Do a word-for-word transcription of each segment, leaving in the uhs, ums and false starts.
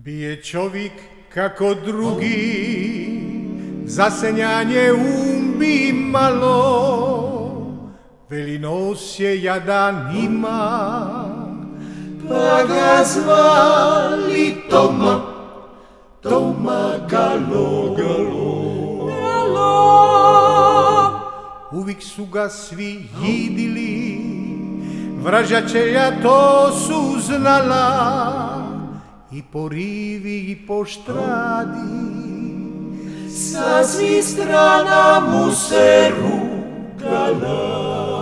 Bije čovjek kako drugi, zasenjanje umbi malo, veli nos je jadan ima, pa ga zvali Toma, Toma Galo, Galo, Galo. Uvijek su ga svi jidili, vražačeja to su znala, i po rivi i po štradi, sa svih strana mu se rugala.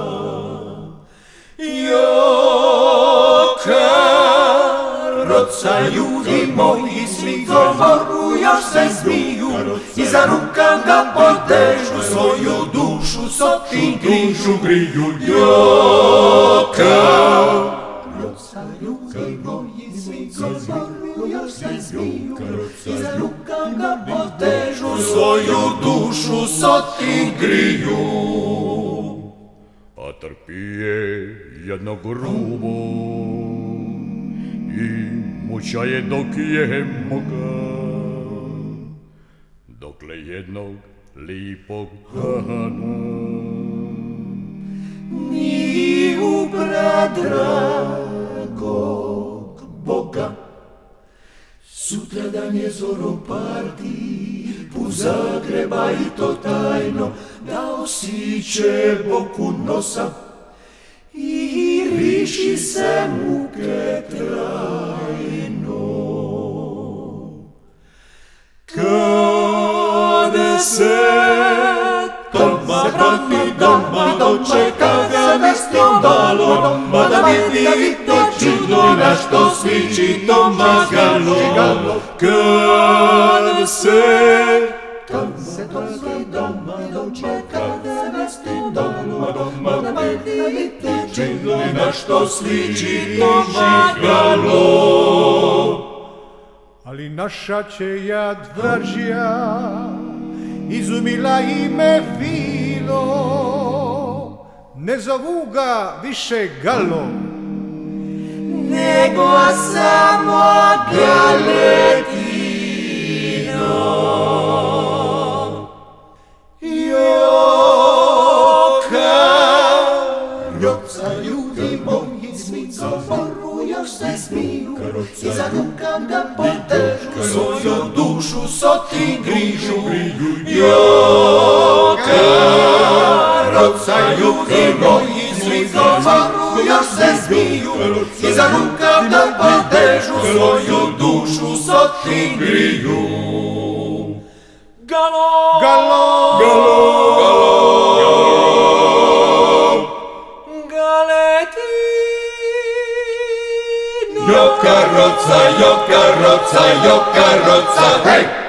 Joka roca, ljudi moji, svi govoru još se smiju, i za rukav ga potežu, svoju dušu sotim griju. Joka roca, ljudi moji, svi govoru još se smiju, i za rukav ga potežu, svoju dušu sotim griju. A trpije jedno grubo i muča je dok je moga, dokle jednog lipog dana ni ubra dragog Boga. Sutradan je Zoropardi, put Zagreba i to tajno, dao siće boku nosa i riši se muke trajno. Kada se Toma vrati doma, dočeka ga nistim balom, pa da vidi to čudo na što sviči Toma Galo. Kada se Toma doma, dočeka ga nistim balom, pa da vidi to čudo na što sviči Toma Galo. Ali naša će jad vražija izumila ime Filo, ne zovu ga više Galo, nego samo Galetino. Joka roca, ljudi moji, svi govoru još se smiju, i za rukav ga potežu, svoju dušu sotim griju. Joka roca, ljudi moji, svi govoru još se smiju, i za rukav ga potežu, svoju dušu sotim griju. Galo, Galo, Galo, Galo, Galetino. Joka roca, joka roca, joka roca, hej!